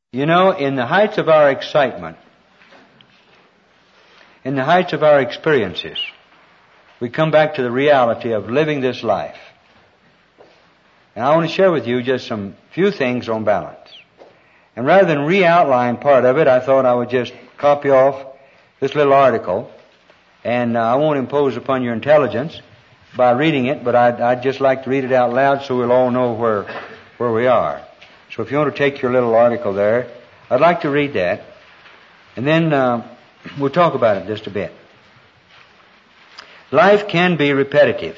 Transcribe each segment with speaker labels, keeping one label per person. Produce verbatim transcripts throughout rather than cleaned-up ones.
Speaker 1: You know, in the heights of our excitement, in the heights of our experiences, we come back to the reality of living this life. And I want to share with you just some few things on balance. And rather than re-outline part of it, I thought I would just copy off this little article. And uh, I won't impose upon your intelligence by reading it, but I'd, I'd just like to read it out loud so we'll all know where, where we are. So if you want to take your little article there, I'd like to read that. And then uh, we'll talk about it just a bit. Life can be repetitive.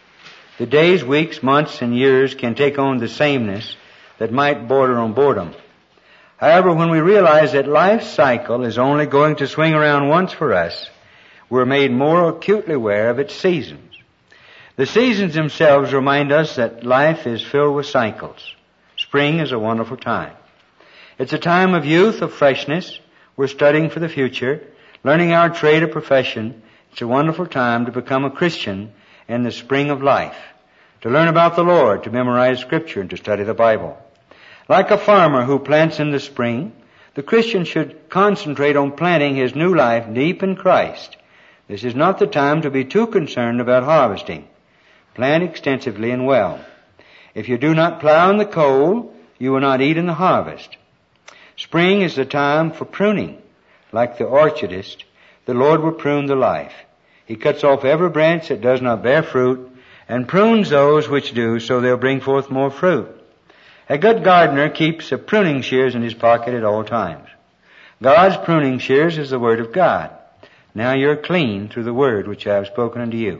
Speaker 1: The days, weeks, months, and years can take on the sameness that might border on boredom. However, when we realize that life's cycle is only going to swing around once for us, we're made more acutely aware of its seasons. The seasons themselves remind us that life is filled with cycles. Spring is a wonderful time. It's a time of youth, of freshness. We're studying for the future, learning our trade or profession. It's a wonderful time to become a Christian in the spring of life, to learn about the Lord, to memorize Scripture, and to study the Bible. Like a farmer who plants in the spring, the Christian should concentrate on planting his new life deep in Christ. This is not the time to be too concerned about harvesting. Plant extensively and well. If you do not plow in the cold, you will not eat in the harvest. Spring is the time for pruning. Like the orchardist, the Lord will prune the life. He cuts off every branch that does not bear fruit and prunes those which do, so they'll bring forth more fruit. A good gardener keeps a pruning shears in his pocket at all times. God's pruning shears is the Word of God. Now you're clean through the Word which I have spoken unto you.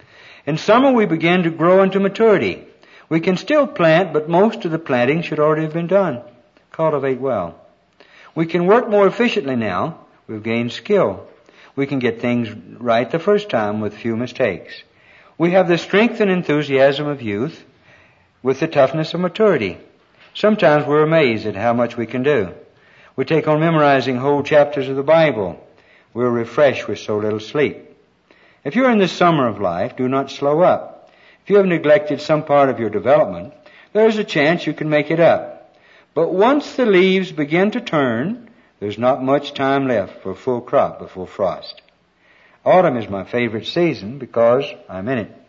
Speaker 1: In summer we begin to grow into maturity. We can still plant, but most of the planting should already have been done. Cultivate well. We can work more efficiently now. We've gained skill. We can get things right the first time with few mistakes. We have the strength and enthusiasm of youth with the toughness of maturity. Sometimes we're amazed at how much we can do. We take on memorizing whole chapters of the Bible. We're refreshed with so little sleep. If you're in the summer of life, do not slow up. If you have neglected some part of your development, there's a chance you can make it up. But once the leaves begin to turn, there's not much time left for a full crop before frost. Autumn is my favorite season because I'm in it.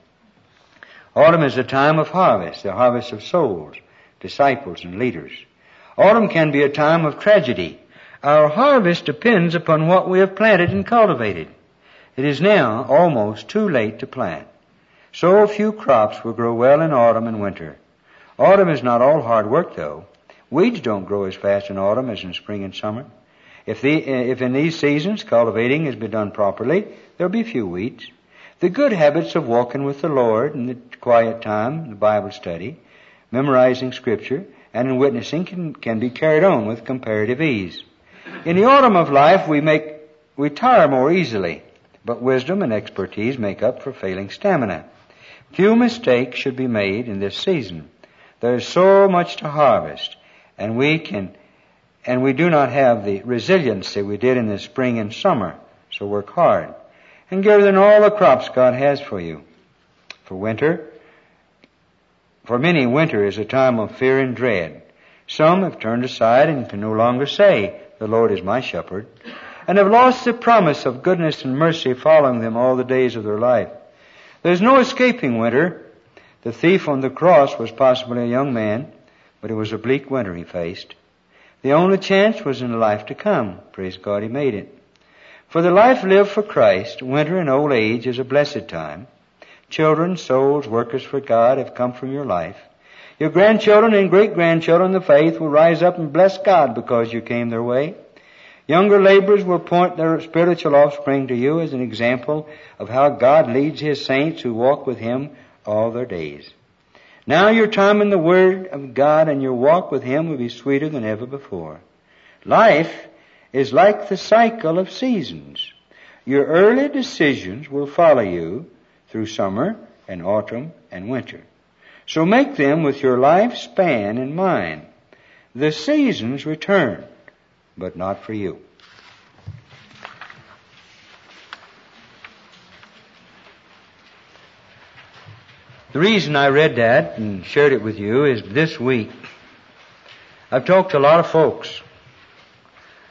Speaker 1: Autumn is a time of harvest, the harvest of souls, disciples, and leaders. Autumn can be a time of tragedy. Our harvest depends upon what we have planted and cultivated. It is now almost too late to plant. So few crops will grow well in autumn and winter. Autumn is not all hard work, though. Weeds don't grow as fast in autumn as in spring and summer. If, the, if in these seasons cultivating has been done properly, there'll be few weeds. The good habits of walking with the Lord in the quiet time, the Bible study, memorizing Scripture, and in witnessing can, can be carried on with comparative ease. In the autumn of life, we make we tire more easily, but wisdom and expertise make up for failing stamina. Few mistakes should be made in this season. There is so much to harvest, and we can, and we do not have the resiliency we did in the spring and summer. So work hard and gather in all the crops God has for you. For winter, for many, winter is a time of fear and dread. Some have turned aside and can no longer say, "The Lord is my shepherd," and have lost the promise of goodness and mercy following them all the days of their life. There's no escaping winter. The thief on the cross was possibly a young man, but it was a bleak winter he faced. The only chance was in the life to come. Praise God, he made it. For the life lived for Christ, winter and old age is a blessed time. Children, souls, workers for God have come from your life. Your grandchildren and great-grandchildren of the faith will rise up and bless God because you came their way. Younger laborers will point their spiritual offspring to you as an example of how God leads His saints who walk with Him all their days. Now your time in the Word of God and your walk with Him will be sweeter than ever before. Life is like the cycle of seasons. Your early decisions will follow you through summer and autumn and winter. So make them with your lifespan in mind. The seasons return, but not for you. The reason I read that and shared it with you is this week I've talked to a lot of folks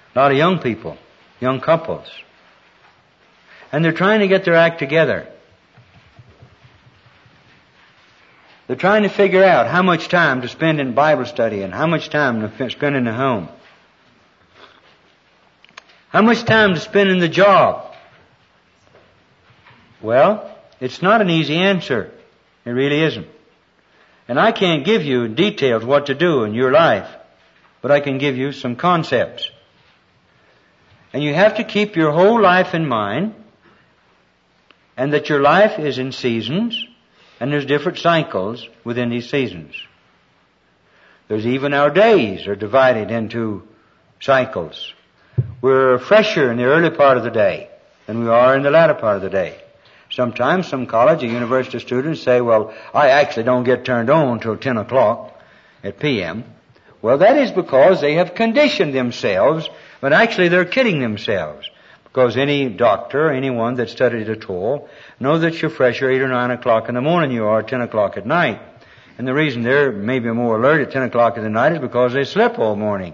Speaker 1: A lot of young people, young couples. And they're trying to get their act together. They're trying to figure out how much time to spend in Bible study and how much time to spend in the home. How much time to spend in the job. Well, it's not an easy answer. It really isn't. And I can't give you details what to do in your life, but I can give you some concepts. And you have to keep your whole life in mind, and that your life is in seasons, and there's different cycles within these seasons. There's even our days are divided into cycles. We're fresher in the early part of the day than we are in the latter part of the day. Sometimes some college or university students say, well, I actually don't get turned on till ten o'clock at p m Well, that is because they have conditioned themselves, but actually they're kidding themselves. Because any doctor, anyone that studied at all, know that you're fresher eight or nine o'clock in the morning you are at ten o'clock at night. And the reason they're maybe more alert at ten o'clock in the night is because they slept all morning.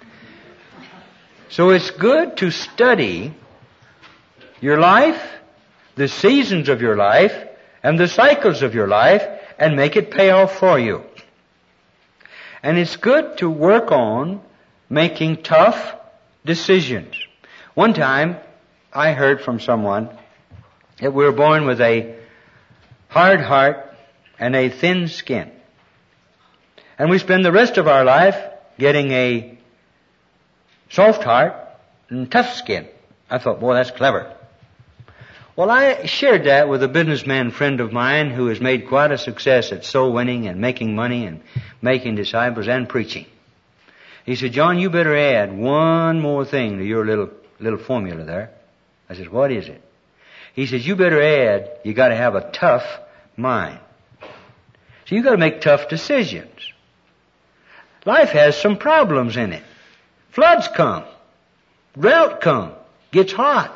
Speaker 1: So it's good to study your life, the seasons of your life, and the cycles of your life, and make it pay off for you. And it's good to work on making tough decisions. One time, I heard from someone that we were born with a hard heart and a thin skin. And we spend the rest of our life getting a soft heart and tough skin. I thought, boy, that's clever. Well, I shared that with a businessman friend of mine who has made quite a success at soul winning and making money and making disciples and preaching. He said, John, you better add one more thing to your little little formula there. I said, what is it? He says, you better add, you got to have a tough mind. So you got to make tough decisions. Life has some problems in it. Floods come. Drought come. Gets hot.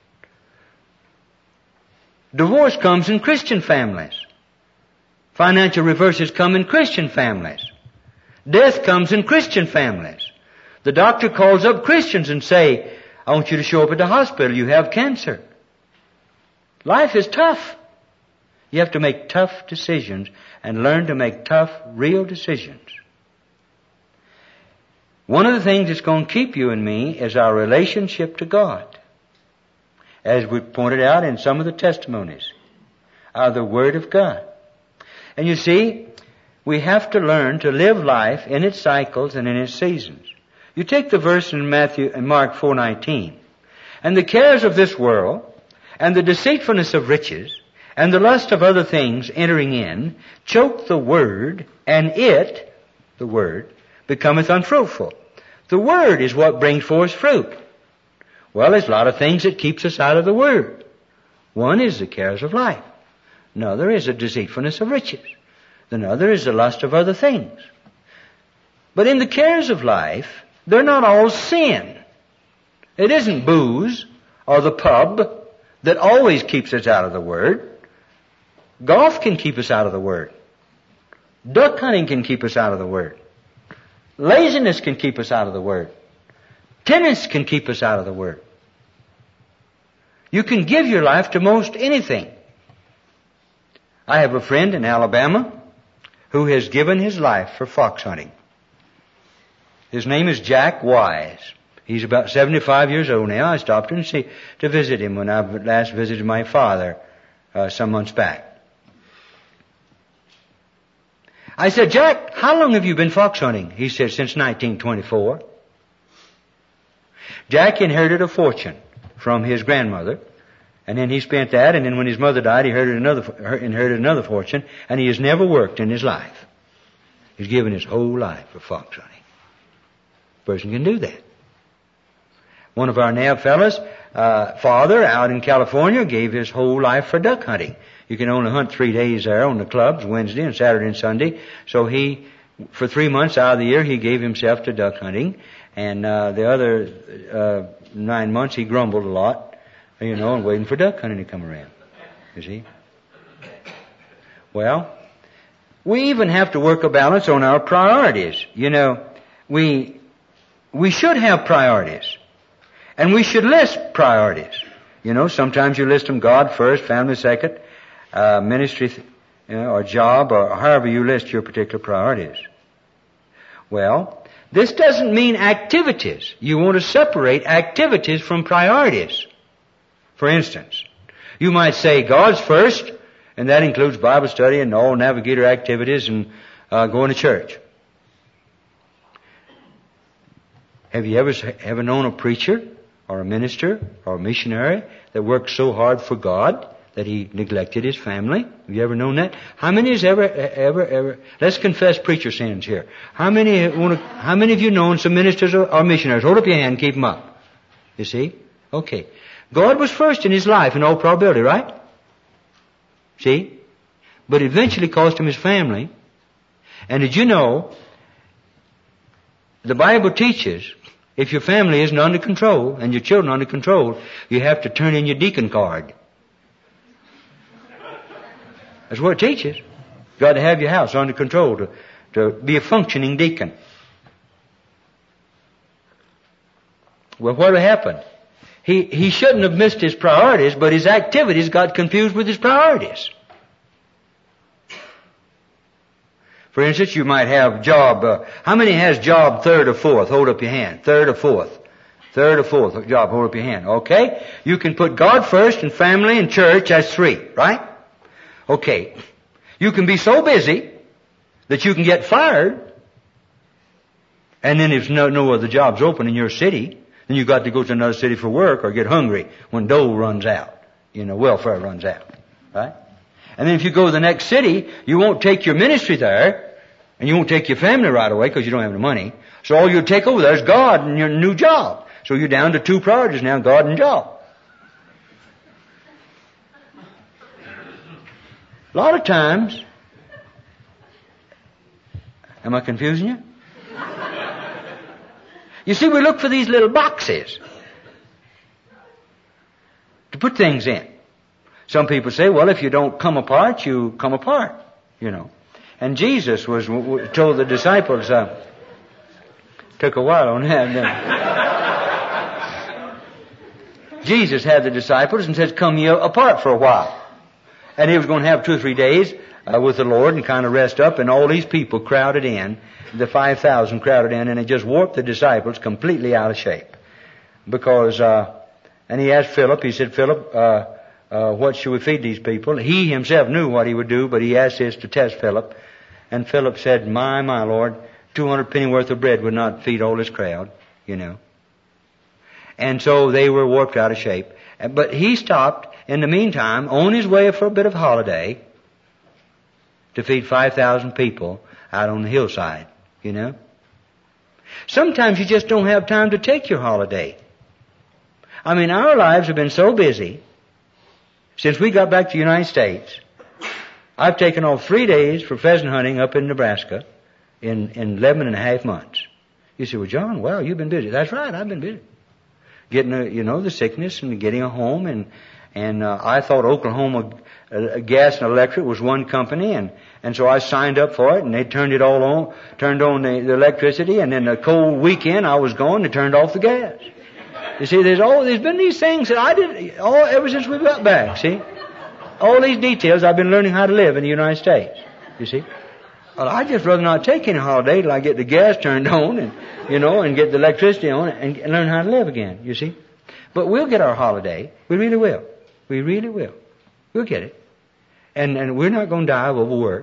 Speaker 1: Divorce comes in Christian families. Financial reverses come in Christian families. Death comes in Christian families. The doctor calls up Christians and say, I want you to show up at the hospital. You have cancer. Life is tough. You have to make tough decisions and learn to make tough, real decisions. One of the things that's going to keep you and me is our relationship to God. As we pointed out in some of the testimonies, are the Word of God. And you see, we have to learn to live life in its cycles and in its seasons. You take the verse in Matthew and Mark four nineteen, and the cares of this world, and the deceitfulness of riches, and the lust of other things entering in, choke the word, and it, the word, becometh unfruitful. The word is what brings forth fruit. Well, there's a lot of things that keeps us out of the word. One is the cares of life. Another is the deceitfulness of riches. Another is the lust of other things. But in the cares of life, they're not all sin. It isn't booze or the pub that always keeps us out of the Word. Golf can keep us out of the Word. Duck hunting can keep us out of the Word. Laziness can keep us out of the Word. Tennis can keep us out of the Word. You can give your life to most anything. I have a friend in Alabama who has given his life for fox hunting. His name is Jack Wise. He's about seventy-five years old now. I stopped in to see, to visit him when I last visited my father uh, some months back. I said, Jack, how long have you been fox hunting? He said, since nineteen twenty-four. Jack inherited a fortune from his grandmother, and then he spent that, and then when his mother died, he inherited another, inherited another fortune, and he has never worked in his life. He's given his whole life for fox hunting. A person can do that. One of our N A B fellows, uh, father out in California, gave his whole life for duck hunting. You can only hunt three days there on the clubs, Wednesday and Saturday and Sunday. So he, for three months out of the year, he gave himself to duck hunting. And uh, the other uh, nine months he grumbled a lot, you know, and waiting for duck hunting to come around. You see? Well, we even have to work a balance on our priorities. You know, we we should have priorities. And we should list priorities. You know, sometimes you list them: God first, family second, uh, ministry, you know, or job, or however you list your particular priorities. Well, this doesn't mean activities. You want to separate activities from priorities. For instance, you might say God's first, and that includes Bible study and all navigator activities and uh, going to church. Have you ever ever known a preacher or a minister or a missionary that worked so hard for God that he neglected his family? Have you ever known that? How many has ever, ever, ever? Let's confess preacher sins here. How many want to, how many of you known some ministers or, or missionaries? Hold up your hand, keep them up. You see? Okay. God was first in his life in all probability, right? See? But it eventually cost him his family. And did you know, the Bible teaches, if your family isn't under control and your children under control, you have to turn in your deacon card. That's what it teaches. You've got to have your house under control to, to be a functioning deacon. Well, what happened? He, he shouldn't have missed his priorities, but his activities got confused with his priorities. For instance, you might have job, uh, how many has job third or fourth? Hold up your hand. Third or fourth. Third or fourth job, hold up your hand. Okay? You can put God first and family and church as three, right? Okay. You can be so busy that you can get fired, and then if no, no other jobs open in your city, then you've got to go to another city for work or get hungry when dole runs out. You know, welfare runs out. Right? And then if you go to the next city, you won't take your ministry there, and you won't take your family right away because you don't have the money. So all you take over there is God and your new job. So you're down to two priorities now, God and job. A lot of times, am I confusing you? You see, we look for these little boxes to put things in. Some people say, well, if you don't come apart, you come apart, you know. And Jesus was told the disciples, uh, took a while on that. Uh, Jesus had the disciples and says, come ye apart for a while. And he was going to have two or three days uh, with the Lord and kind of rest up, and all these people crowded in, the five thousand crowded in, and it just warped the disciples completely out of shape. Because, uh, and he asked Philip, he said, Philip, uh, Uh, what should we feed these people? He himself knew what he would do, but he asked this to test Philip. And Philip said, my, my Lord, two hundred penny worth of bread would not feed all this crowd, you know. And so they were warped out of shape. But he stopped in the meantime on his way for a bit of holiday to feed five thousand people out on the hillside, you know. Sometimes you just don't have time to take your holiday. I mean, our lives have been so busy. Since we got back to the United States, I've taken off three days for pheasant hunting up in Nebraska in, in eleven and a half months. You say, well, John, wow, you've been busy. That's right, I've been busy. Getting, a, you know, the sickness and getting a home. And, and uh, I thought Oklahoma uh, Gas and Electric was one company. And, and so I signed up for it, and they turned it all on, turned on the, the electricity. And then a cold weekend, I was gone, they turned off the gas. You see, there's all, there's been these things that I did, all, ever since we got back, see? All these details I've been learning how to live in the United States, you see? Well, I'd just rather not take any holiday till I get the gas turned on and, you know, and get the electricity on and, and learn how to live again, you see? But we'll get our holiday. We really will. We really will. We'll get it. And, and we're not going to die of overwork.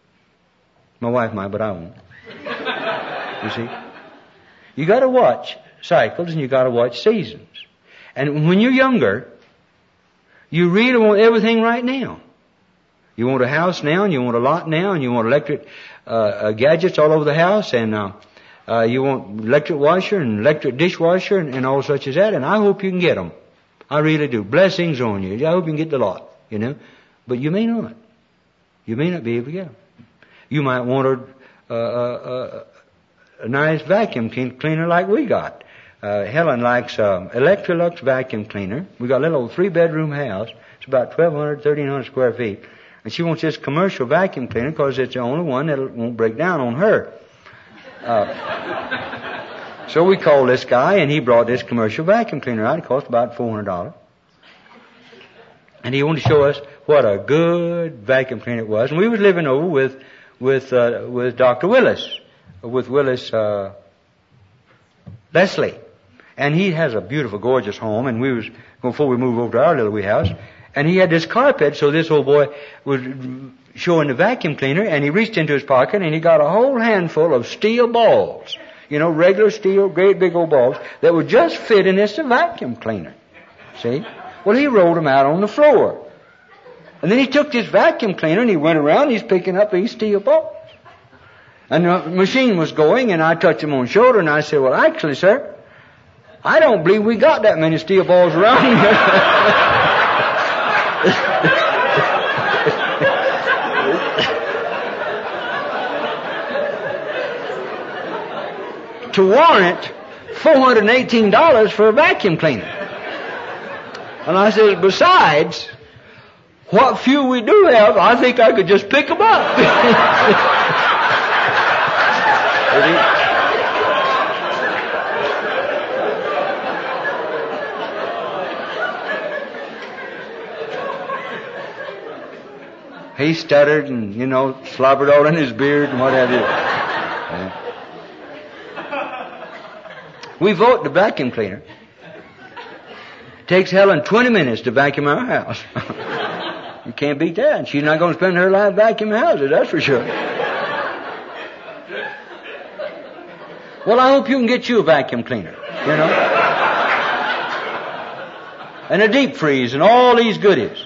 Speaker 1: My wife might, but I won't. You see? You gotta watch cycles and you got to watch seasons. And when you're younger, you really want everything right now. You want a house now, and you want a lot now, and you want electric uh, uh, gadgets all over the house, and uh, uh, you want electric washer and electric dishwasher and, and all such as that. And I hope you can get them. I really do. Blessings on you. I hope you can get the lot, you know. But you may not. You may not be able to get them. You might want a, uh, uh, a nice vacuum cleaner like we got. Uh, Helen likes um, Electrolux vacuum cleaner. We got a little three-bedroom house. It's about twelve hundred, thirteen hundred square feet. And she wants this commercial vacuum cleaner because it's the only one that won't break down on her. Uh, So we called this guy, and he brought this commercial vacuum cleaner out. It cost about four hundred dollars. And he wanted to show us what a good vacuum cleaner it was. And we was living over with with uh, with Doctor Willis, with Willis uh, Leslie. And he has a beautiful, gorgeous home. And we was, before we moved over to our little wee house, and he had this carpet, so this old boy was showing the vacuum cleaner, and he reached into his pocket, and he got a whole handful of steel balls. You know, regular steel, great big old balls that would just fit in this vacuum cleaner. See? Well, he rolled them out on the floor. And then he took this vacuum cleaner and he went around and he's picking up these steel balls. And the machine was going, and I touched him on the shoulder and I said, well, actually, sir, I don't believe we got that many steel balls around here. to warrant four hundred eighteen dollars for a vacuum cleaner. And I said, besides, what few we do have, I think I could just pick them up. He stuttered and, you know, slobbered all in his beard and what have you. Yeah. We vote the vacuum cleaner. It takes Helen twenty minutes to vacuum our house. You can't beat that. She's not going to spend her life vacuuming houses, that's for sure. Well, I hope you can get you a vacuum cleaner, you know. And a deep freeze and all these goodies.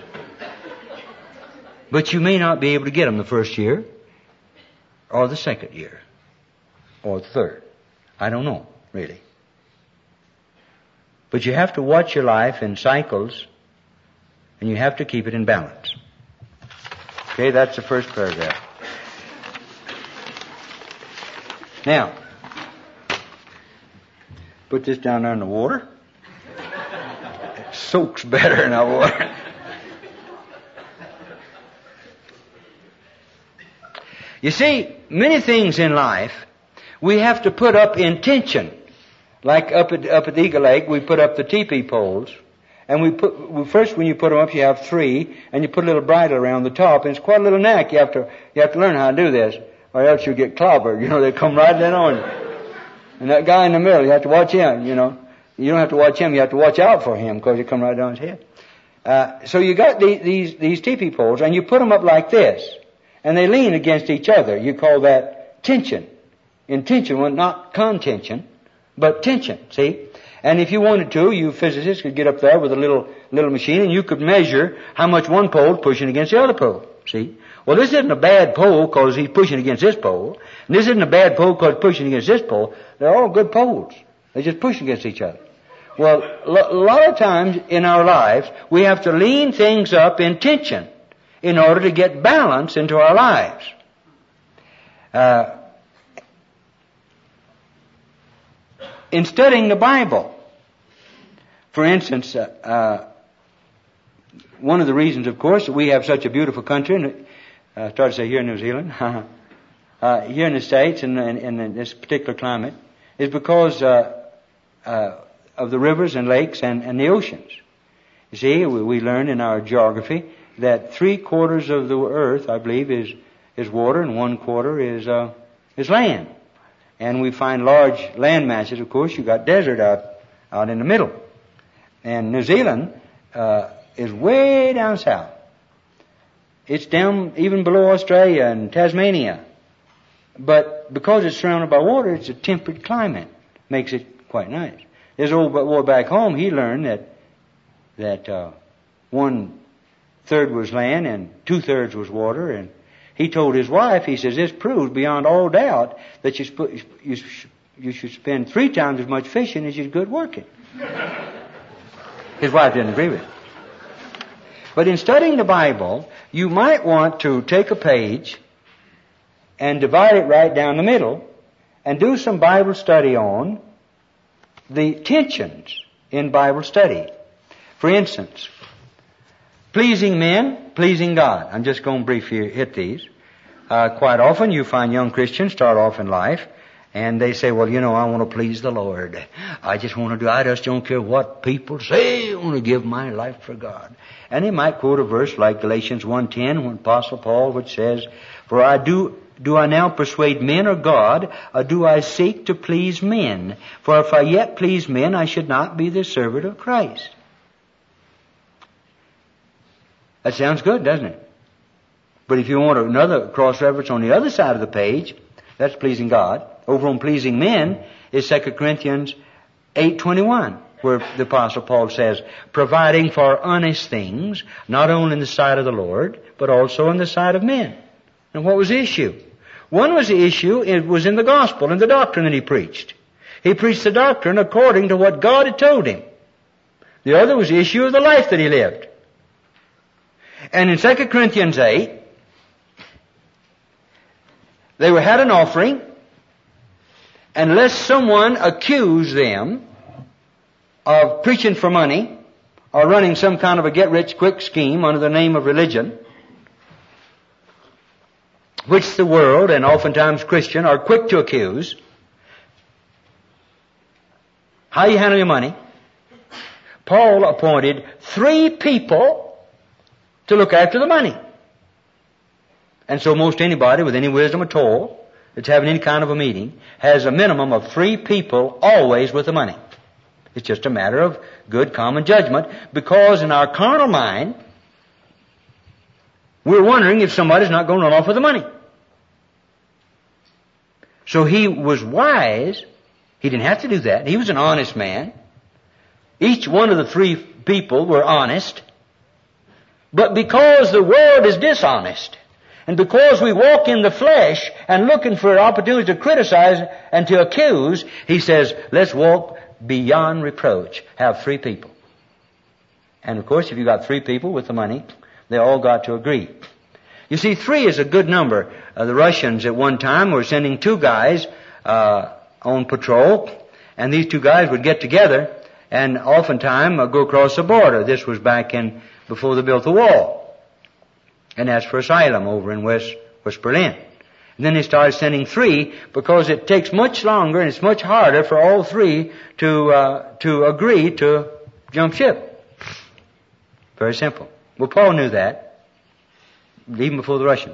Speaker 1: But you may not be able to get them the first year, or the second year, or the third. I don't know, really. But you have to watch your life in cycles, and you have to keep it in balance. Okay, that's the first paragraph. Now, put this down there in the water. It soaks better in that water. You see, many things in life we have to put up in tension. Like up at up at Eagle Lake, we put up the teepee poles, and we put we, first when you put them up, you have three, and you put a little bridle around the top, and it's quite a little knack. You have to you have to learn how to do this, or else you get clobbered. You know, they come right in on you. And that guy in the middle, you have to watch him. You know, you don't have to watch him; you have to watch out for him because he come right down his head. Uh, so you got the, these these teepee poles, and you put them up like this, and they lean against each other. You call that tension. In tension, well, not contention, but tension. See, and if you wanted to, you physicists could get up there with a little little machine, and you could measure how much one pole is pushing against the other pole. See, well, this isn't a bad pole because he's pushing against this pole, and this isn't a bad pole because he's pushing against this pole. They're all good poles. They just push against each other. Well, a lot of times in our lives, we have to lean things up in tension in order to get balance into our lives. Uh, in studying the Bible, for instance, uh, uh, one of the reasons, of course, that we have such a beautiful country, and uh, I started to say here in New Zealand, uh, here in the States, and in, in this particular climate, is because uh, uh, of the rivers and lakes and, and the oceans. You see, we, we learn in our geography that three quarters of the earth, I believe, is is water, and one quarter is uh, is land. And we find large land masses. Of course, you got desert out out in the middle. And New Zealand uh, is way down south. It's down even below Australia and Tasmania. But because it's surrounded by water, it's a temperate climate. Makes it quite nice. This old boy back home, he learned that that uh, one third was land and two thirds was water. And he told his wife, he says, this proves beyond all doubt that you, sp- you, sh- you should spend three times as much fishing as you're good working. His wife didn't agree with it. But in studying the Bible, you might want to take a page and divide it right down the middle and do some Bible study on the tensions in Bible study. For instance, pleasing men, pleasing God. I'm just going to briefly hit these. Uh, quite often you find young Christians start off in life And they say, well, you know, I want to please the Lord. I just want to do, I just don't care what people say. I want to give my life for God. And he might quote a verse like Galatians one ten, when Apostle Paul, which says, for I do, do I now persuade men or God, or do I seek to please men? For if I yet please men, I should not be the servant of Christ. That sounds good, doesn't it? But if you want another cross-reference on the other side of the page, that's pleasing God. Over on pleasing men is Second Corinthians eight twenty-one, where the Apostle Paul says, providing for honest things, not only in the sight of the Lord, but also in the sight of men. And what was the issue? One was the issue, it was in the gospel and the doctrine that he preached. He preached the doctrine according to what God had told him. The other was the issue of the life that he lived. And in Second Corinthians eight, they were, had an offering, and lest someone accuse them of preaching for money or running some kind of a get-rich-quick scheme under the name of religion, which the world and oftentimes Christian are quick to accuse. How you handle your money? Paul appointed three people to look after the money. And so most anybody with any wisdom at all that's having any kind of a meeting has a minimum of three people always with the money. It's just a matter of good common judgment, because in our carnal mind, we're wondering if somebody's not going to run off with the money. So he was wise. He didn't have to do that. He was an honest man. Each one of the three people were honest. But because the world is dishonest, and because we walk in the flesh and looking for opportunities to criticize and to accuse, he says, let's walk beyond reproach. Have three people. And of course, if you got three people with the money, they all got to agree. You see, three is a good number. Uh, the Russians at one time were sending two guys uh, on patrol, and these two guys would get together and oftentimes uh, go across the border. This was back in before they built the wall. And asked for asylum over in West, West Berlin. And then they started sending three, because it takes much longer and it's much harder for all three to uh, to agree to jump ship. Very simple. Well, Paul knew that, even before the Russians.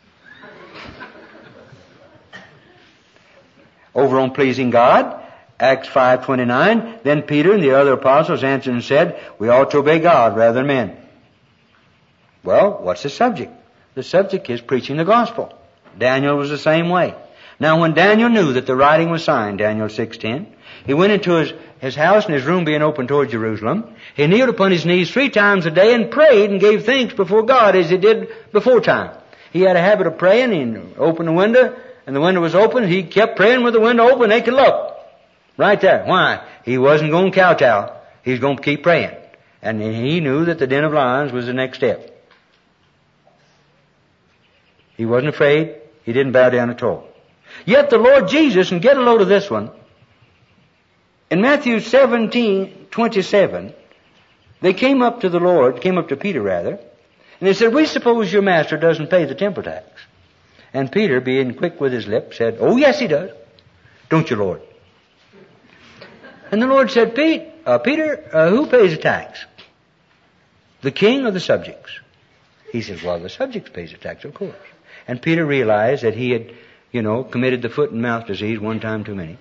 Speaker 1: Over on pleasing God, Acts five twenty-nine, then Peter and the other apostles answered and said, we ought to obey God rather than men. Well, what's the subject? The subject is preaching the gospel. Daniel was the same way. Now, when Daniel knew that the writing was signed, Daniel six ten, he went into his, his house and his room being open toward Jerusalem. He kneeled upon his knees three times a day and prayed and gave thanks before God as he did before time. He had a habit of praying. He opened the window, and the window was open. He kept praying with the window open. They could look. Right there. Why? He wasn't going to kowtow. He was going to keep praying. And he knew that the den of lions was the next step. He wasn't afraid. He didn't bow down at all. Yet the Lord Jesus, and get a load of this one, in Matthew seventeen twenty-seven, they came up to the Lord, came up to Peter rather, and they said, we suppose your master doesn't pay the temple tax. And Peter, being quick with his lips, said, oh yes he does. Don't you, Lord? And the Lord said, Pete, uh, Peter, uh, who pays the tax? The king or the subjects? He says, well, the subjects pays the tax, of course. And Peter realized that he had, you know, committed the foot and mouth disease one time too many.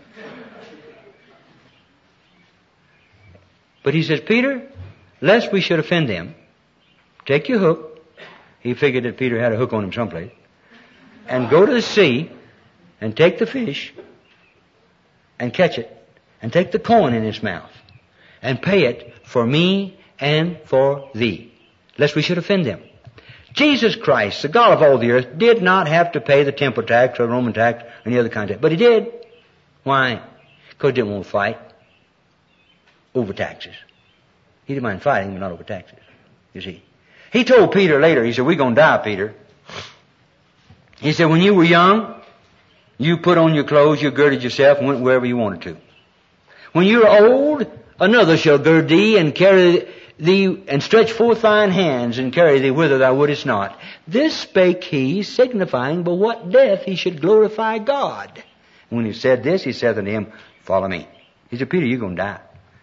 Speaker 1: But he says, Peter, lest we should offend them, take your hook. He figured that Peter had a hook on him someplace. And go to the sea and take the fish and catch it and take the coin in its mouth and pay it for me and for thee, lest we should offend them. Jesus Christ, the God of all the earth, did not have to pay the temple tax or the Roman tax or any other kind of tax. But he did. Why? Because he didn't want to fight over taxes. He didn't mind fighting, but not over taxes. You see. He told Peter later, he said, we're going to die, Peter. He said, when you were young, you put on your clothes, you girded yourself and went wherever you wanted to. When you are old, another shall gird thee and carry thee, and stretch forth thine hands and carry thee whither thou wouldest not. This spake he, signifying by what death he should glorify God. When he said this, he said unto him, follow me. He said, Peter, you're going to die.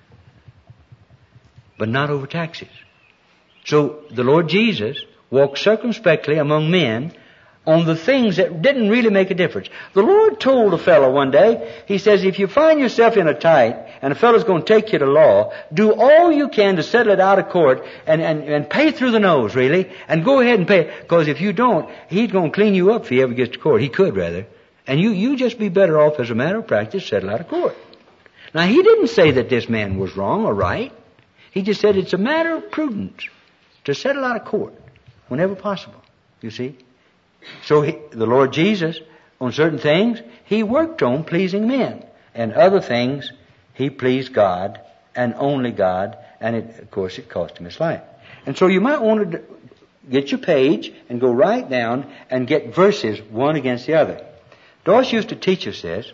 Speaker 1: But not over taxes. So the Lord Jesus walked circumspectly among men on the things that didn't really make a difference. The Lord told a fellow one day, he says, if you find yourself in a tight and a fellow's going to take you to law, do all you can to settle it out of court and, and, and pay through the nose, really, and go ahead and pay. Because if you don't, he's going to clean you up if he ever gets to court. He could, rather. And you, you just be better off as a matter of practice, settle out of court. Now, he didn't say that this man was wrong or right. He just said it's a matter of prudence to settle out of court whenever possible, you see. So he, the Lord Jesus, on certain things, he worked on pleasing men. And other things, he pleased God and only God. And it, of course, it cost him his life. And so you might want to get your page and go right down and get verses one against the other. Doss used to teach us this.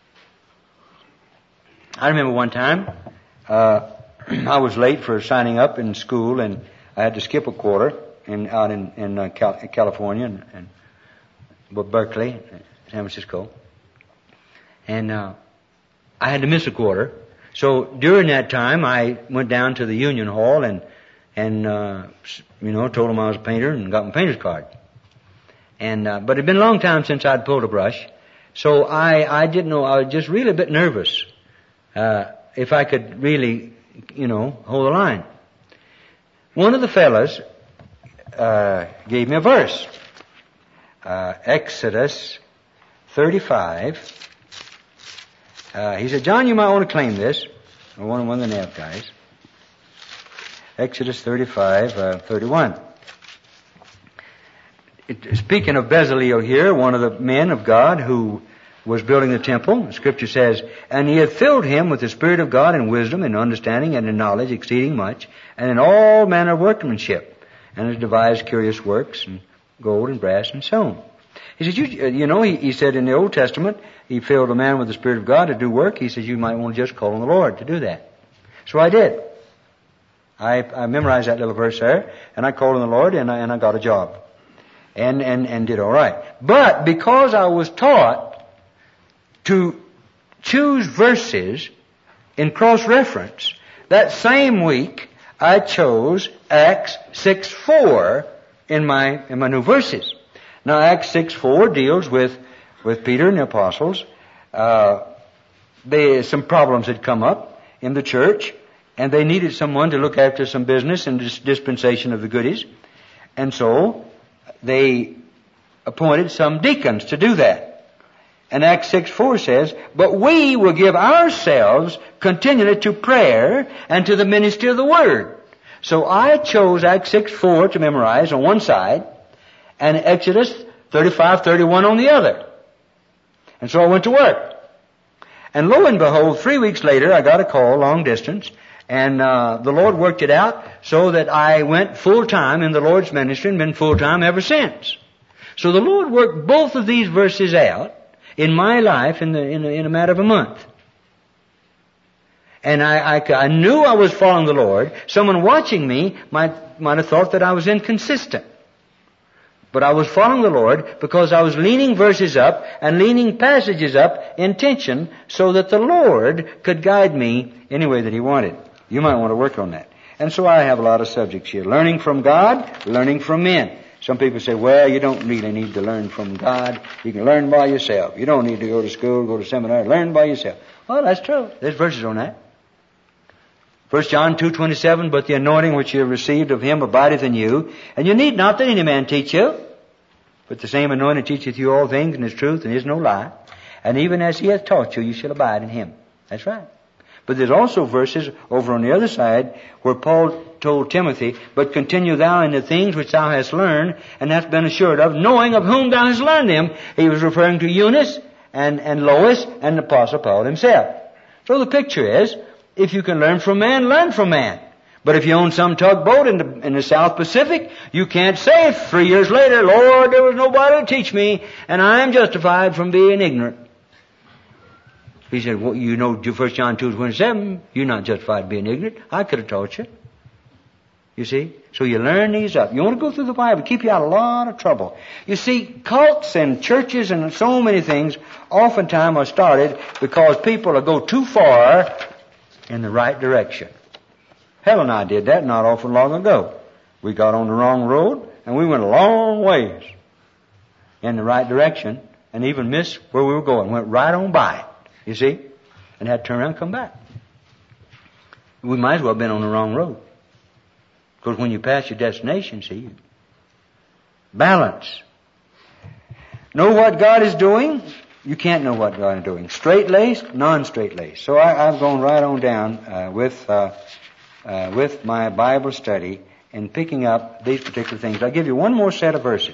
Speaker 1: I remember one time, uh, I was late for signing up in school, and I had to skip a quarter in, out in, in uh, Cal- California and, and Berkeley, San Francisco. And uh, I had to miss a quarter. So during that time, I went down to the Union Hall and, and uh, you know, told them I was a painter and got my painter's card. And uh, but it had been a long time since I'd pulled a brush. So I, I didn't know, I was just really a bit nervous uh, if I could really, you know, hold the line. One of the fellas uh, gave me a verse. Uh, Exodus thirty-five. Uh, he said, John, you might want to claim this. Or one, one of the N A V guys. Exodus thirty-five, uh, thirty-one. It, speaking of Bezaleel here, one of the men of God who was building the temple, the Scripture says, and he had filled him with the Spirit of God in wisdom and understanding and in knowledge exceeding much, and in all manner of workmanship, and has devised curious works, and gold and brass and so on. He said, you, you know, he, he said in the Old Testament, he filled a man with the Spirit of God to do work. He said, you might want to just call on the Lord to do that. So I did. I, I memorized that little verse there, and I called on the Lord, and I, and I got a job. And, and, and did all right. But because I was taught to choose verses in cross-reference, that same week I chose Acts six four in my, in my new verses. Now Acts six four deals with, with Peter and the apostles. Uh, they, some problems had come up in the church, and they needed someone to look after some business and dis- dispensation of the goodies. And so, they appointed some deacons to do that. And Acts six four says, but we will give ourselves continually to prayer and to the ministry of the Word. So I chose Acts six four to memorize on one side, and Exodus thirty-five thirty-one on the other. And so I went to work. And lo and behold, three weeks later, I got a call, long distance, and uh, the Lord worked it out so that I went full-time in the Lord's ministry and been full-time ever since. So the Lord worked both of these verses out in my life in, the, in, a, in a matter of a month. And I, I, I knew I was following the Lord. Someone watching me might, might have thought that I was inconsistent. But I was following the Lord because I was leaning verses up and leaning passages up in tension so that the Lord could guide me any way that He wanted. You might want to work on that. And so I have a lot of subjects here. Learning from God, learning from men. Some people say, well, you don't really need to learn from God. You can learn by yourself. You don't need to go to school, go to seminary. Learn by yourself. Well, that's true. There's verses on that. First John two twenty-seven, but the anointing which you have received of Him abideth in you, and you need not that any man teach you, but the same anointing teacheth you all things, and is truth, and is no lie. And even as He hath taught you, you shall abide in Him. That's right. But there's also verses over on the other side where Paul told Timothy, but continue thou in the things which thou hast learned, and hast been assured of, knowing of whom thou hast learned them. He was referring to Eunice and, and Lois and the Apostle Paul himself. So the picture is, if you can learn from man, learn from man. But if you own some tugboat in the, in the South Pacific, you can't say three years later, Lord, there was nobody to teach me, and I am justified from being ignorant. He said, well, you know, First John two twenty-seven, you're not justified being ignorant. I could have taught you. You see? So you learn these up. You want to go through the Bible, keep you out of a lot of trouble. You see, cults and churches and so many things oftentimes are started because people will go too far in the right direction. Helen and I did that not awful long ago. We got on the wrong road and we went a long ways in the right direction and even missed where we were going. Went right on by it, you see, and had to turn around and come back. We might as well have been on the wrong road. Because when you pass your destination, see, balance. Know what God is doing? You can't know what God is doing. Straight-laced, non-straight-laced. So I, I've gone right on down uh, with uh, uh, with my Bible study and picking up these particular things. I'll give you one more set of verses.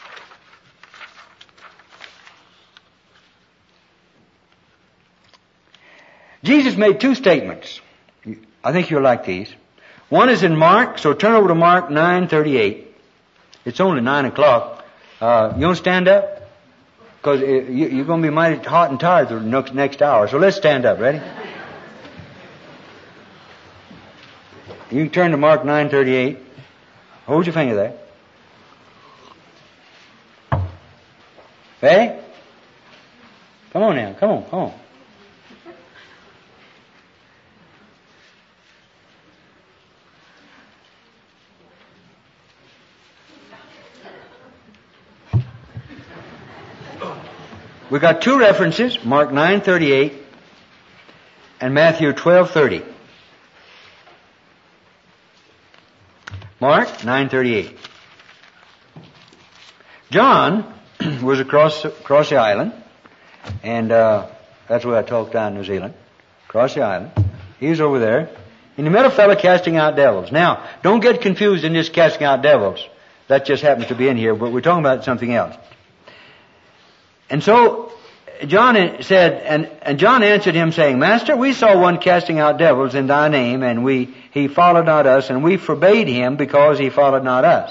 Speaker 1: Jesus made two statements. I think you'll like these. One is in Mark, so turn over to Mark nine thirty-eight. It's only nine o'clock. Uh, you want to stand up? Because you're going to be mighty hot and tired the next, next hour. So let's stand up. Ready? You can turn to Mark nine thirty-eight. Hold your finger there. Ready? Come on now. Come on. Come on. We got two references, Mark nine thirty-eight and Matthew twelve thirty. Mark nine thirty-eight. John was across across the island, and uh, that's where I talked down in New Zealand. Across the island, he was over there, and he met a fellow casting out devils. Now, don't get confused in this casting out devils. That just happens to be in here, but we're talking about something else. And so John said, and, and John answered him saying, Master, we saw one casting out devils in thy name, and we he followed not us, and we forbade him because he followed not us.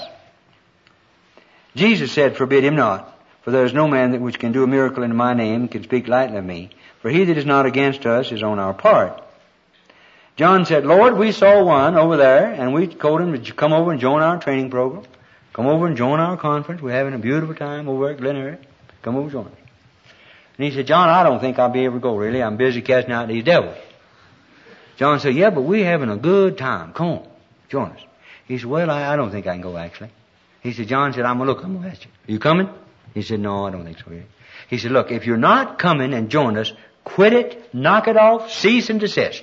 Speaker 1: Jesus said, Forbid him not, for there is no man that which can do a miracle in my name can speak lightly of me. For he that is not against us is on our part. John said, Lord, we saw one over there, and we told him to come over and join our training program. Come over and join our conference. We're having a beautiful time over at Glen Eyre. Come over, join us. And he said, John, I don't think I'll be able to go, really. I'm busy casting out these devils. John said, yeah, but we're having a good time. Come on, join us. He said, well, I, I don't think I can go, actually. He said, John said, I'm going to look, I'm going to ask you. Are you coming? He said, no, I don't think so, really. He said, look, if you're not coming and join us, quit it, knock it off, cease and desist.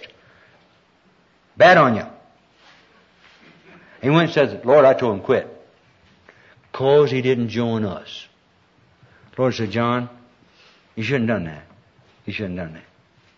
Speaker 1: Bad on you. He went and said, Lord, I told him quit. Because he didn't join us. The Lord said, John, you shouldn't have done that. You shouldn't have done that.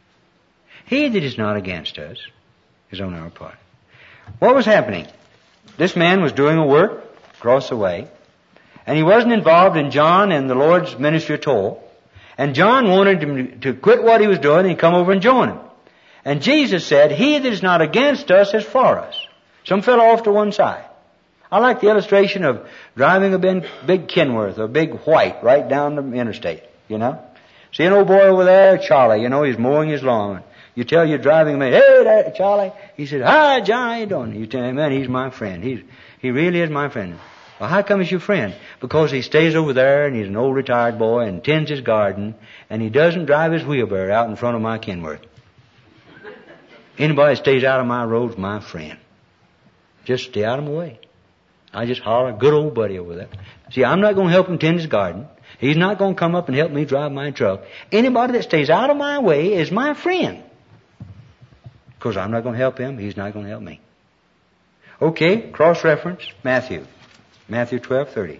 Speaker 1: He that is not against us is on our part. What was happening? This man was doing a work across the way, and he wasn't involved in John and the Lord's ministry at all. And John wanted him to quit what he was doing and come over and join him. And Jesus said, he that is not against us is for us. Some fell off to one side. I like the illustration of driving a big, big Kenworth, a big white, right down the interstate, you know. See an old boy over there, Charlie, you know, he's mowing his lawn. You tell you're driving him, hey there, Charlie. He said, hi, John, how you doing? You tell him, man, he's my friend. He's, he really is my friend. Well, how come he's your friend? Because he stays over there and he's an old retired boy and tends his garden and he doesn't drive his wheelbarrow out in front of my Kenworth. Anybody that stays out of my road's my friend. Just stay out of my way. I just holler, good old buddy over there. See, I'm not going to help him tend his garden. He's not going to come up and help me drive my truck. Anybody that stays out of my way is my friend. Because I'm not going to help him, he's not going to help me. Okay, cross-reference, Matthew. Matthew twelve thirty.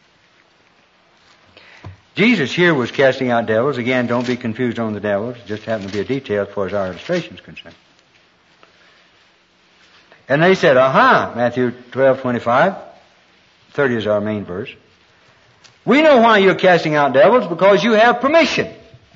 Speaker 1: Jesus here was casting out devils. Again, don't be confused on the devils. It just happened to be a detail as far as our illustration is concerned. And they said, aha, Matthew twelve twenty-five. thirty is our main verse. We know why you're casting out devils, because you have permission.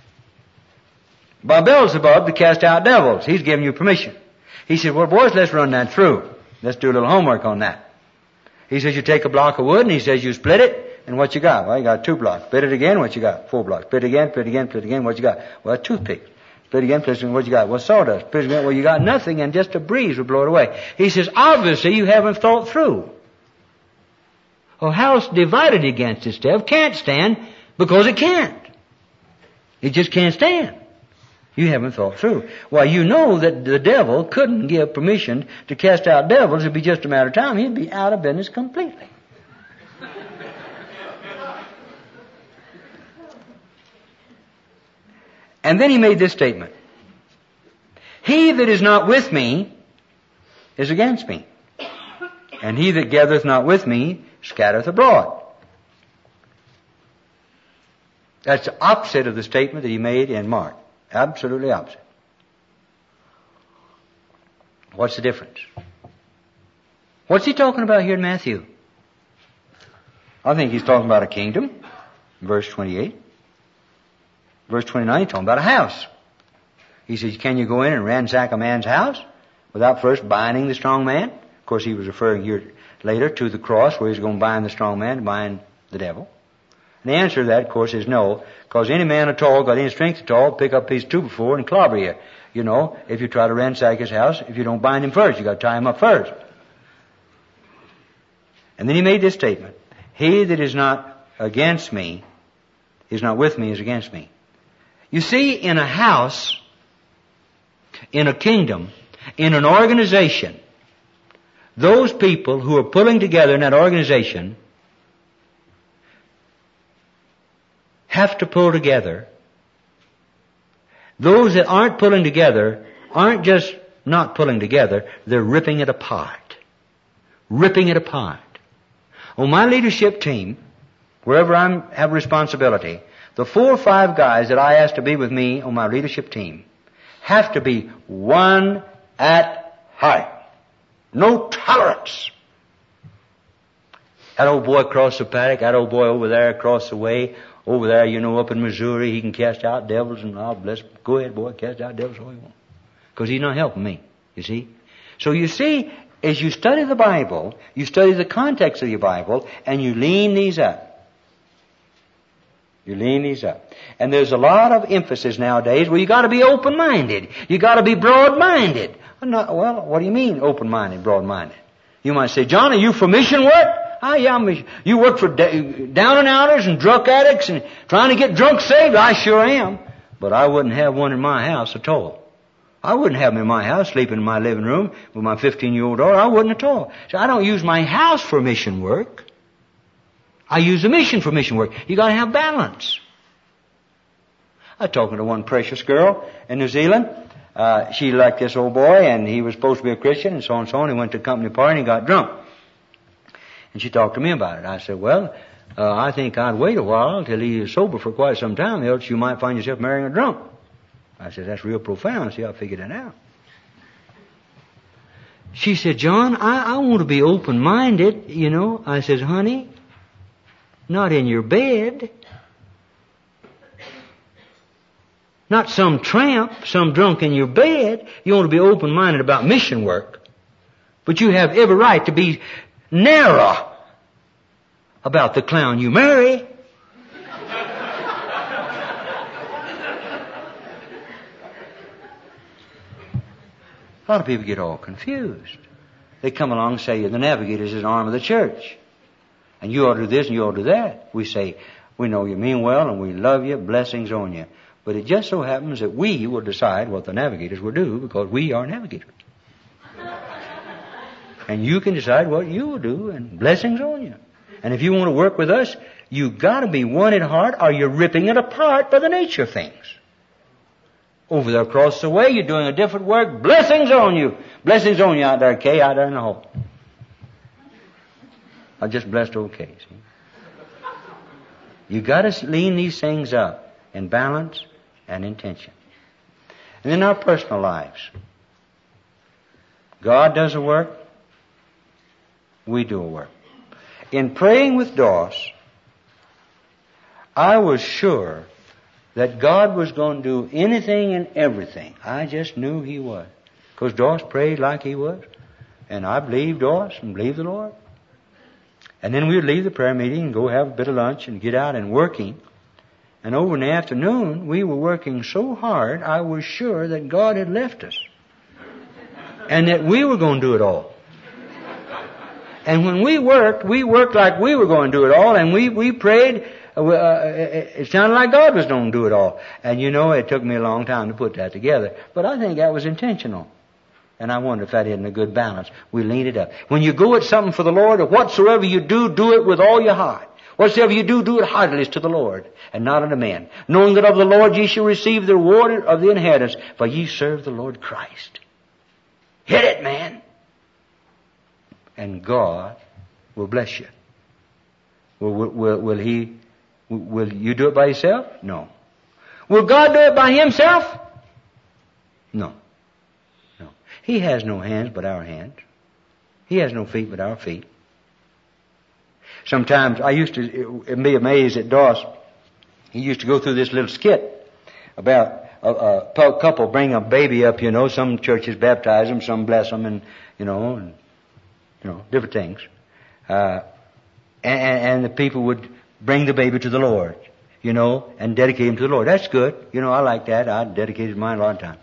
Speaker 1: By Beelzebub to cast out devils. He's given you permission. He said, well, boys, let's run that through. Let's do a little homework on that. He says, you take a block of wood, and he says, you split it, and what you got? Well, you got two blocks. Split it again, what you got? Four blocks. Split it again, split it again, split it again, what you got? Well, a toothpick. Split again, split again, what you got? Well, sawdust. Split again, well, you got nothing, and just a breeze would blow it away. He says, obviously you haven't thought through. A house divided against itself can't stand because it can't. It just can't stand. You haven't thought through. Why, you know that the devil couldn't give permission to cast out devils. It'd be just a matter of time. He'd be out of business completely. And then he made this statement. He that is not with me is against me. And he that gathereth not with me scattereth abroad. That's the opposite of the statement that he made in Mark. Absolutely opposite. What's the difference? What's he talking about here in Matthew? I think he's talking about a kingdom, verse twenty-eight. Verse twenty-nine, he's talking about a house. He says, can you go in and ransack a man's house without first binding the strong man? Of course, he was referring here later to the cross where he's going to bind the strong man, bind the devil. And the answer to that, of course, is no, because any man at all, got any strength at all, pick up a piece of two before and clobber you. You know, if you try to ransack his house, if you don't bind him first, you got to tie him up first. And then he made this statement: he that is not against me, is not with me, is against me. You see, in a house, in a kingdom, in an organization, those people who are pulling together in that organization have to pull together. Those that aren't pulling together aren't just not pulling together, they're ripping it apart. Ripping it apart. On my leadership team, wherever I have responsibility, the four or five guys that I ask to be with me on my leadership team have to be one at heart. No tolerance. That old boy across the paddock, that old boy over there across the way, over there, you know, up in Missouri, he can cast out devils, and I'll bless him. Go ahead, boy, cast out devils all you want. Because he's not helping me, you see. So you see, as you study the Bible, you study the context of your Bible, and you lean these up. You lean these up. And there's a lot of emphasis nowadays where you got to be open-minded. You got to be broad-minded. Not, well, what do you mean open-minded, broad-minded? You might say, John, are you for mission work? Ah, yeah, I'm, you work for down and outers and drug addicts and trying to get drunk saved? I sure am. But I wouldn't have one in my house at all. I wouldn't have him in my house, sleeping in my living room with my fifteen-year-old daughter. I wouldn't at all. So I don't use my house for mission work. I use the mission for mission work. You got to have balance. I was talking to one precious girl in New Zealand. Uh, she liked this old boy, and he was supposed to be a Christian, and so on and so on. He went to a company party and he got drunk. And she talked to me about it. I said, well, uh, I think I'd wait a while till he is sober for quite some time, else you might find yourself marrying a drunk. I said, that's real profound. See, I figured that out. She said, John, I, I want to be open-minded, you know. I said, honey, not in your bed. Not some tramp, some drunk in your bed. You want to be open-minded about mission work. But you have every right to be narrow about the clown you marry. A lot of people get all confused. They come along and say, the navigator is an arm of the church. And you ought to do this and you ought to do that. We say, we know you mean well and we love you, blessings on you. But it just so happens that we will decide what the navigators will do because we are navigators. And you can decide what you will do, and blessings on you. And if you want to work with us, you got to be one at heart, or you're ripping it apart by the nature of things. Over there across the way, you're doing a different work. Blessings on you. Blessings on you out there, Kay, out there in the hall. I just blessed old Kay, see? You got to lean these things up in balance and intention. And in our personal lives, God does a work. We do a work. In praying with Doss, I was sure that God was going to do anything and everything. I just knew He was. Because Doss prayed like he was. And I believed Doss and believed the Lord. And then we would leave the prayer meeting and go have a bit of lunch and get out and working. And over in the afternoon, we were working so hard, I was sure that God had left us. And that we were going to do it all. And when we worked, we worked like we were going to do it all, and we, we prayed. Uh, it sounded like God was going to do it all. And you know, it took me a long time to put that together. But I think that was intentional. And I wonder if that isn't a good balance. We lean it up. When you go at something for the Lord, or whatsoever you do, do it with all your heart. Whatsoever you do, do it heartily to the Lord, and not unto men. Knowing that of the Lord ye shall receive the reward of the inheritance, for ye serve the Lord Christ. Hit it, man. And God will bless you. Will, will, will, will He, will you do it by yourself? No. Will God do it by Himself? No. No. He has no hands but our hands. He has no feet but our feet. Sometimes I used to be amazed at Doss. He used to go through this little skit about a, a couple bring a baby up, you know. Some churches baptize them, some bless them, and, you know, and, you know, different things. Uh, and, and the people would bring the baby to the Lord, you know, and dedicate him to the Lord. That's good. You know, I like that. I dedicated mine a lot of time.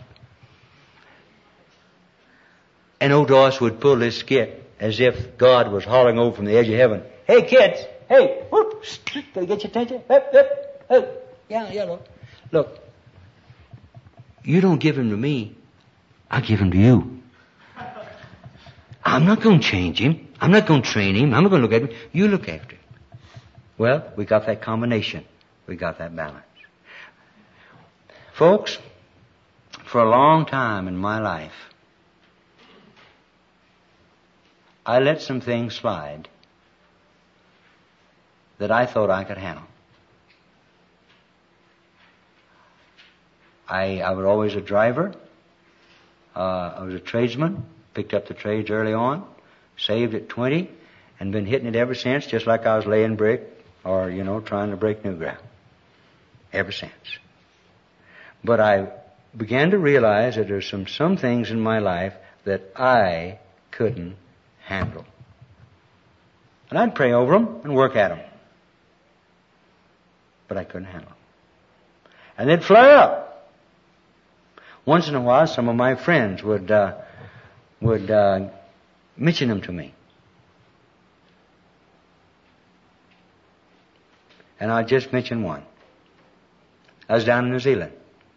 Speaker 1: And old Doss would pull this skit as if God was hollering over from the edge of heaven. Hey, kids! Hey! Whoop! Can I get your attention? Up, up, up. Yeah, yeah, look. Look. You don't give him to me. I give him to you. I'm not going to change him. I'm not going to train him. I'm not going to look at him. You look after him. Well, we got that combination. We got that balance. Folks, for a long time in my life, I let some things slide that I thought I could handle. I, I was always a driver. Uh, I was a tradesman. Picked up the trades early on. Saved at twenty. And been hitting it ever since, just like I was laying brick or, you know, trying to break new ground. Ever since. But I began to realize that there's some, some things in my life that I couldn't handle. And I'd pray over them and work at them. But I couldn't handle them. And they'd flare up. Once in a while, some of my friends would uh, would uh, mention them to me. And I'll just mention one. I was down in New Zealand.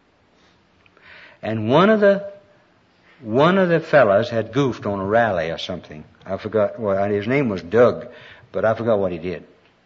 Speaker 1: And one of the one of the fellas had goofed on a rally or something. I forgot, well, his name was Doug, but I forgot what he did.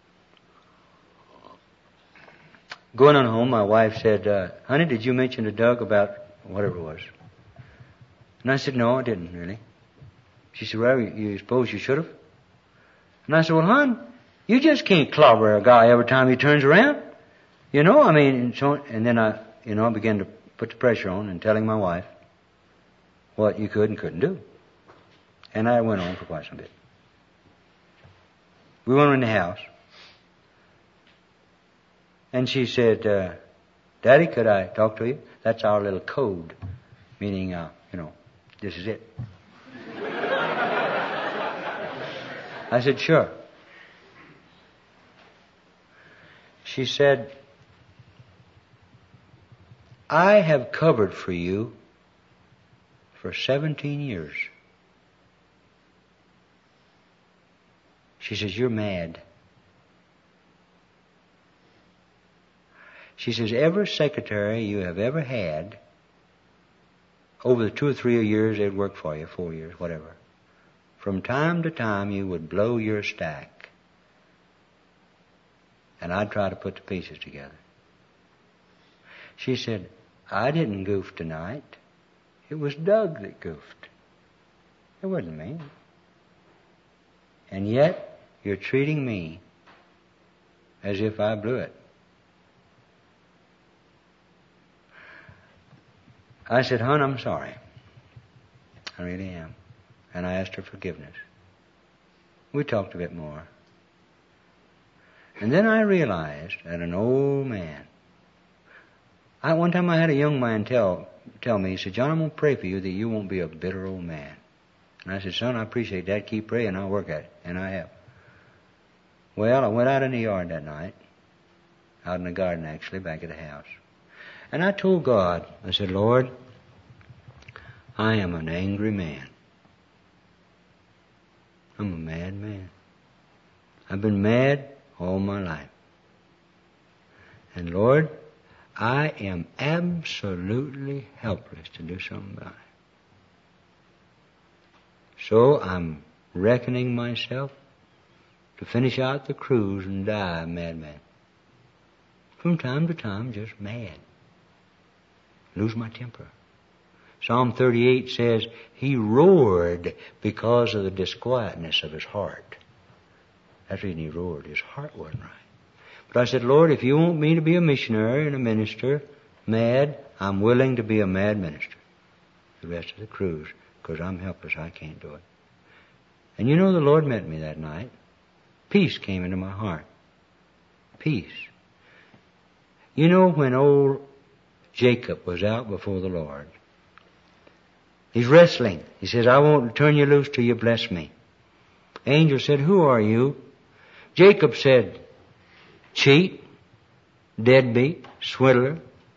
Speaker 1: Going on home, my wife said, uh, honey, did you mention to Doug about whatever it was? And I said, no, I didn't really. She said, well, you, you suppose you should have? And I said, well, hon, you just can't clobber a guy every time he turns around. You know, I mean, and, so, and then I, you know, I began to put the pressure on and telling my wife what you could and couldn't do. And I went on for quite some bit. We went in the house. And she said, uh, Daddy, could I talk to you? That's our little code. Meaning, uh, you know, this is it. I said, sure. She said, I have covered for you for seventeen years. She says, you're mad. She says, every secretary you have ever had, over the two or three years they'd worked for you, four years, whatever, from time to time you would blow your stack. And I'd try to put the pieces together. She said, I didn't goof tonight. It was Doug that goofed. It wasn't me. And yet, you're treating me as if I blew it. I said, hon, I'm sorry. I really am. And I asked her forgiveness. We talked a bit more. And then I realized that an old man, I, one time I had a young man tell tell me, he said, John, I'm going to pray for you that you won't be a bitter old man. And I said, son, I appreciate that. Keep praying. I'll work at it. And I have. Well, I went out in the yard that night. out in the garden actually, back at the house. And I told God, I said, Lord, I am an angry man. I'm a mad man. I've been mad all my life. And Lord, I am absolutely helpless to do something about it. So I'm reckoning myself to finish out the cruise and die a madman. From time to time, just mad. Lose my temper. Psalm thirty-eight says, he roared because of the disquietness of his heart. That's the reason he roared. His heart wasn't right. But I said, Lord, if you want me to be a missionary and a minister, mad, I'm willing to be a mad minister the rest of the cruise, because I'm helpless. I can't do it. And you know, the Lord met me that night. Peace came into my heart. Peace. You know, when old Jacob was out before the Lord, he's wrestling. He says, I won't turn you loose till you bless me. Angel said, who are you? Jacob said, cheat, deadbeat, swindler.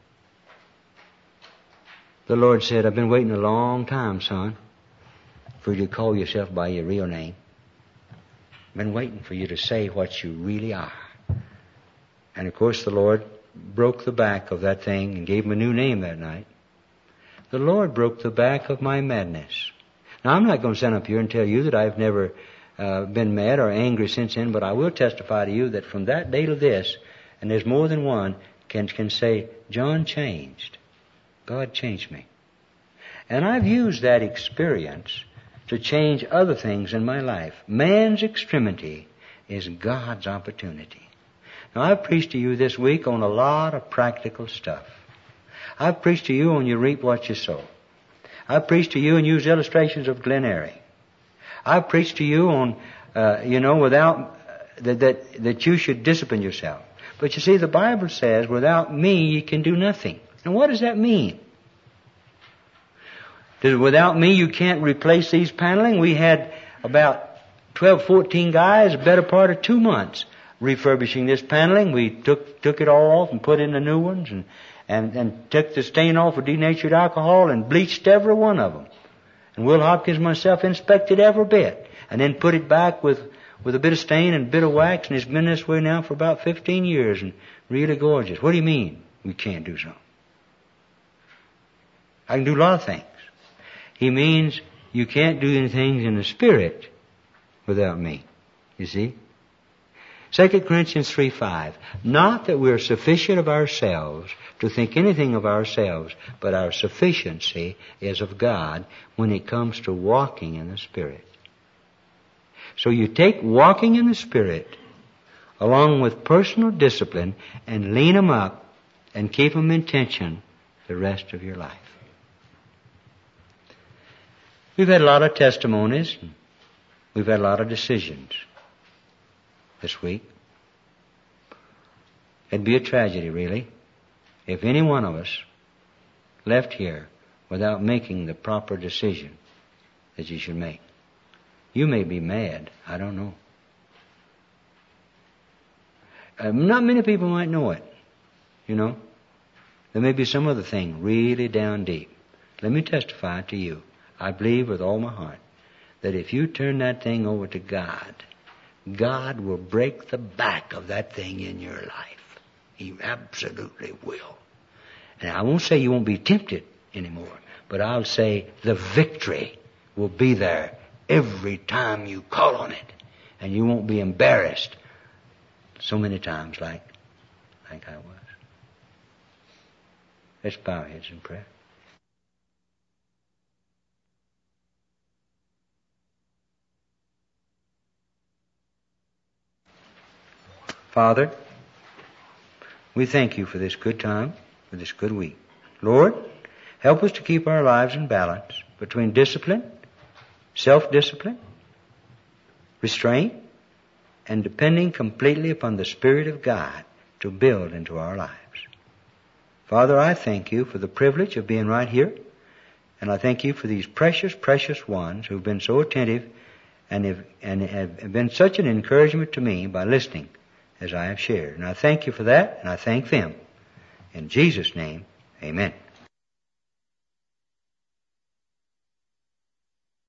Speaker 1: The Lord said, I've been waiting a long time, son, for you to call yourself by your real name. I've been waiting for you to say what you really are. And of course the Lord broke the back of that thing and gave him a new name that night. The Lord broke the back of my madness. Now I'm not going to stand up here and tell you that I've never uh, been mad or angry since then, but I will testify to you that from that day to this, and there's more than one, can, can say, John changed. God changed me. And I've used that experience to change other things in my life. Man's extremity is God's opportunity. Now, I've preached to you this week on a lot of practical stuff. I've preached to you on you reap what you sow. I've preached to you and used illustrations of Glen Eyrie. I've preached to you on, uh, you know, without, uh, that, that, that you should discipline yourself. But you see, the Bible says, without me you can do nothing. And what does that mean? Does, without me you can't replace these paneling? We had about twelve, fourteen guys, a better part of two months, refurbishing this paneling. We took took it all off and put in the new ones, and, and, and took the stain off with denatured alcohol and bleached every one of them. And Will Hopkins and myself inspected every bit, and then put it back with, with a bit of stain and a bit of wax, and it's been this way now for about fifteen years, and really gorgeous. What do you mean we can't do something? I can do a lot of things. He means you can't do anything in the Spirit without me. You see? Second Corinthians three five. Not that we're sufficient of ourselves to think anything of ourselves, but our sufficiency is of God when it comes to walking in the Spirit. So you take walking in the Spirit along with personal discipline and lean them up and keep them in tension the rest of your life. We've had a lot of testimonies. We've had a lot of decisions this week. It'd be a tragedy, really, if any one of us left here without making the proper decision that you should make. You may be mad. I don't know. Uh, not many people might know it, you know. There may be some other thing really down deep. Let me testify to you. I believe with all my heart that if you turn that thing over to God, God will break the back of that thing in your life. He absolutely will. And I won't say you won't be tempted anymore, but I'll say the victory will be there every time you call on it. And you won't be embarrassed so many times like, like I was. Let's bow our heads in prayer. Father, we thank you for this good time, for this good week. Lord, help us to keep our lives in balance between discipline, self-discipline, restraint, and depending completely upon the Spirit of God to build into our lives. Father, I thank you for the privilege of being right here, and I thank you for these precious, precious ones who've been so attentive and have, and have been such an encouragement to me by listening as I have shared. And I thank you for that, and I thank them. In Jesus' name, amen.